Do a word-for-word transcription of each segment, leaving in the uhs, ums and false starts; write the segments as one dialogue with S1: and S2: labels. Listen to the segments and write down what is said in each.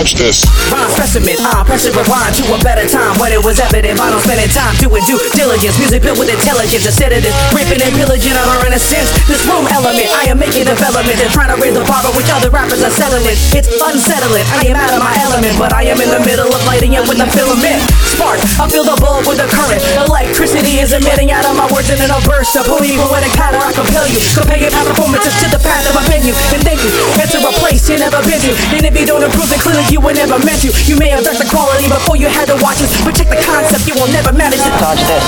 S1: Watch this.
S2: Rhyme specimen, I'm pressing rewind to a better time when it was evident. I don't spending time doing due diligence. Music built with intelligence instead of this ripping and pillaging of our innocence. This room element, I am making development and trying to raise the bar, but which other rappers are selling it. It's unsettling, I am out of my element, but I am in the middle of lighting it with a filament. Spark, I feel the bulb with the current. Electricity is emitting out of my words and in a burst of belief. But when I counter, I compel you. Compare your past performances to the path of a venue. And thank you, enter a place you never been to. And if you don't improve, then clearly you were never meant to. You may have judged the quality before you had to watch this, but check the concept, you will never manage to dodge this.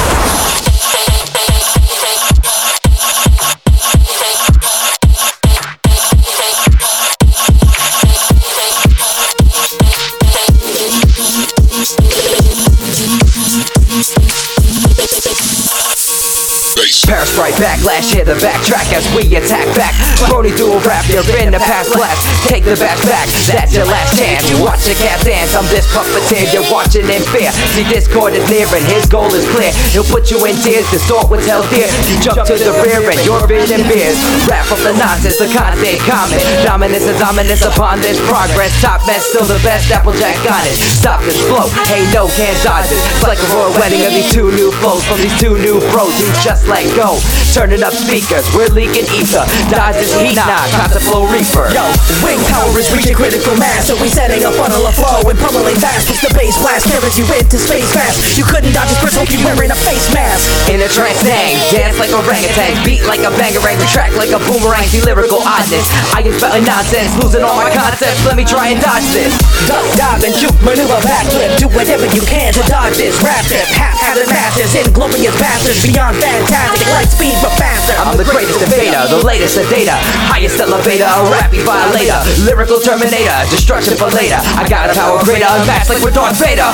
S3: Paris right backlash, hear the backtrack as we attack back. Brody dual rap, you're in the past blast. Take the batch back, that's your last chance. You watch the cat dance, I'm this puppeteer, you're watching in fear. See, discord is near and his goal is clear. He'll put you in tears, distort what's held dear. You jump to the rear and you're bidding beers. Wrap up the nonsense, the content common. Dominance is ominous upon this progress. Top man, still the best, Applejack on it. Stop this flow, hey no, can't dodge it. It's like a royal wedding of these two new flows from these two new bros who just let go. Turning up speakers, we're leaking ether. Dodge this heat, nah, time to flow reaper.
S2: Yo, wing power is reaching critical mass, so we setting a funnel of flow and pummeling fast. Push the bass blast, carries you into space fast. You couldn't dodge this, hope you wearing a face mask.
S3: In a trance hang, dance like a orangutan, beat like a bangarang, track like a boomerang. See lyrical oddness, I am spelling nonsense, losing all my concepts. Let me try and dodge this.
S2: Duck, dive, and juke, maneuver, backflip. Do whatever you can to dodge this. Rap tip, half-hazard masters, inglorious bastards, beyond fantastic, like speed but faster.
S3: I'm the greatest invader, the latest data, highest elevator, a rappy violator, lyrical terminator, destruction for later. I got a power greater, unmatched like we're Darth Vader.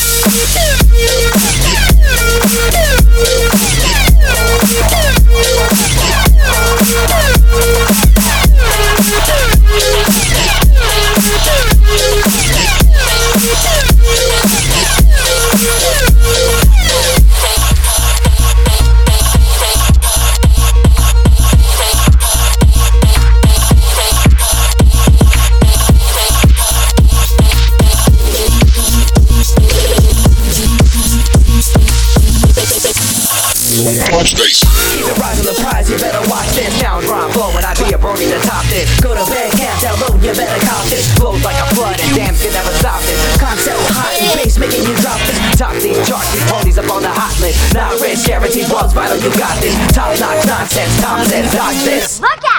S1: Watch this.
S2: Keep it rising the prize, you better watch this.
S3: Sound rhyme flow when I be a brody to top this.
S2: Go to bed, can't download, you better cop this.
S3: Flows like a flood and dams can never stop this.
S2: Concept hot and bass making you drop this.
S3: Top these charts, these ponies up on the hot list. Not rich, guaranteed, was vital, you got this. Top notch nonsense, Tom says dodge this.
S4: Look out!